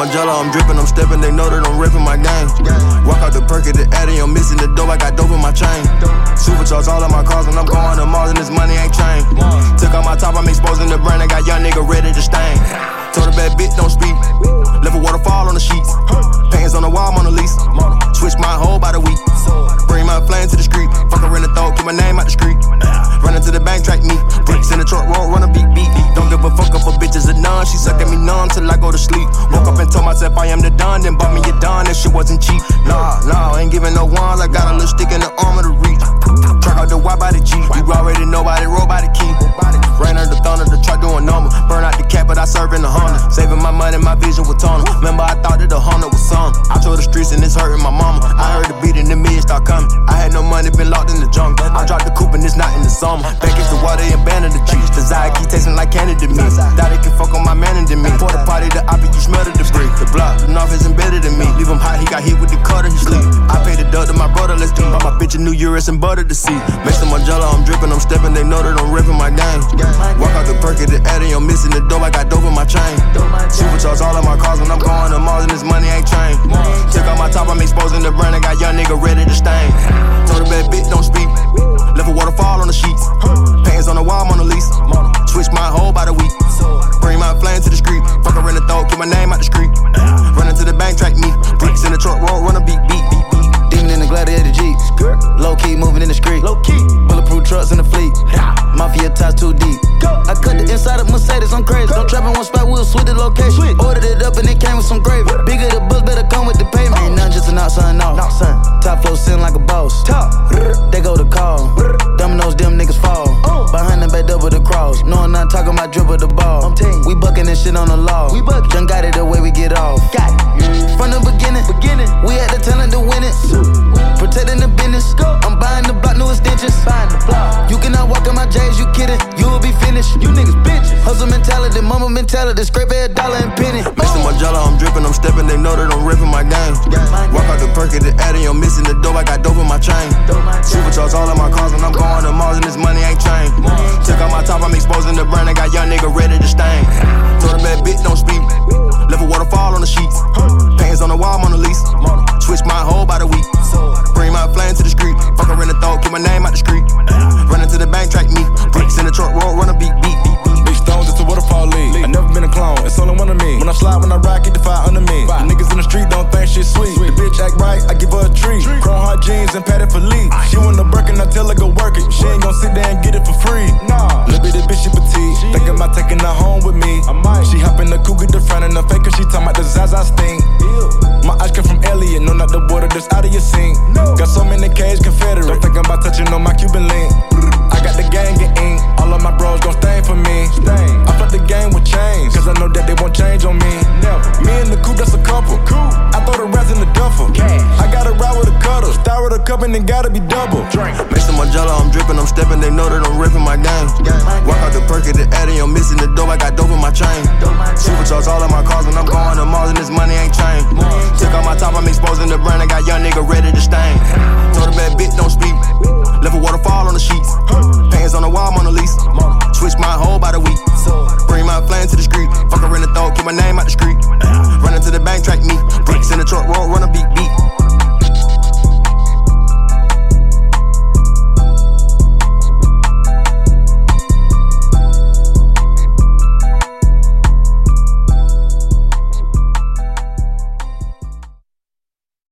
Margiela, I'm dripping, I'm stepping, they know that I'm ripping my game. Walk out the perk at the Addy, I'm missing the dope, I got dope in my chain. Supercharged all of my cars and I'm going to Mars and this money ain't changed. Took out my top, I'm exposing the brand, I got young nigga ready to stain. Told a bad bitch don't speak, left a waterfall on the sheets. Pants on the wall, Mona Lisa. Switch my whole by the week. Bring my flame to the street, fuck her in the throat, keep my name out the street. Running to the bank, track me, bricks in the truck, roll, run a beat. Don't give a fuck if a bitch is a nun, she suck at me numb till I go to sleep. Woke up and told myself I am the Don, then bought me a Don, that shit wasn't cheap. Nah, ain't giving no ones, I got a little stick in the arm of the reach. Truck out the Y by the G, you already know by the roll by the key. Rain on the thunder, the truck doing normal. Burn out the cat, but I serve in the Honda. Saving my money, my vision was tunnel. Remember I thought that the Honda was some. I told the streets and it's hurting my mama. I heard the beat and the millions start coming. I had no money, been locked in the jungle. I dropped the coupe and it's not in the summer. Back into the water and banding the G's. Desire keep tasting like candy to me. Thought it can fuck on my man and me. For the party, the oppie, you smell the debris. The block, the north is embedded in me. Leave him hot, he got hit with the cutter, he sleep. I paid the duck to my brother, let's do. Bought my bitch a new Urus and butter to see. Make some Margiela, I'm dripping, I'm stepping, they know that I'm ripping my game. Walk out the perk at the Addy, I'm missing the dope, I got dope in my chain. Supercharged all of my cars and I'm going to Mars and this money ain't changed. Took out my top, I'm exposing the brand, I got young nigga ready to stain. Told a bad bitch don't speak, left a waterfall on the sheets. Pants on the wall, Mona Lisa. Switch my whole by the week. Bring my flame to the street, fuck her in the throat, keep my name out the street. Running to the bank, track me, bricks in the truck, roll, run a beat. Demon in the Gladiator Jeep, low key moving in the street, bulletproof trucks in the fleet, mafia ties too deep. I cut the inside of Mercedes, I'm crazy. Don't trap in one spot, we'll switch the location. Ordered it up and it came with some gravy. Bigger the bus, better come with the payment. Ain't nothing just a knock, son, no. Top flow sitting like a boss. They go to call. Dominoes, them niggas fall. Behind them back double the cross. No, I'm not talking about dribble the ball. We bucking this shit on the law. Done got it the way we get off. From the beginning, we had the talent to win it. Protecting the business. I'm buying the block, new extensions. You cannot walk in my J's, you kidding? You will be finished. You niggas bitches. Hustle mentality, mama mentality. Scrape every dollar and penny. Make some Margiela, I'm dripping, I'm stepping, they know that I'm ripping my game. Walk out the perk at the Addy, I'm missing the dope, I got dope in my chain. Supercharged all of my cars and I'm going to Mars and this money ain't changed. Took out my top, I'm exposing the brand, I got young nigga ready to stain. Told a bad bitch don't speak, left a waterfall on the sheets. Pants on the wall, Mona Lisa. Switch my whole by the week. Bring my flame to the street, fuck her in the throat, keep my name out the street. Running to the bank, track me, bricks in the truck, roll, run a beat. Big stones, it's a waterfall league. I never been a clone, it's only one of me. When I slide, when I ride, keep the fire under me. The niggas in the street don't think shit sweet. The bitch act right, I give her a treat. Chrome hard jeans and padded for lead. She want the Birkin, I tell her go work it. She ain't gon' sit there and get it for free. Little bitty bitch, she petite. Thinking about taking her home with me. She hop in the cougar, the front and the fake, cause she talking about the Zaza sting. My eyes come from Elliot, no, not the water that's out of your sink. Got so many K's Confederate. Don't think I'm about touching on my Cuban link. I got the gang and ink. All of my bros gon' stain for me. I fuck the game with chains, cause I know that they won't change on me. Me and the coupe, that's a couple. I throw the rats in the duffel. I gotta ride with a cutter. Start with a cup and it gotta be double. Make some Margiela, I'm dripping, I'm stepping, they know that I'm ripping my game. Walk out the perk at the Addy, I'm missing the dope, I got dope in my chain.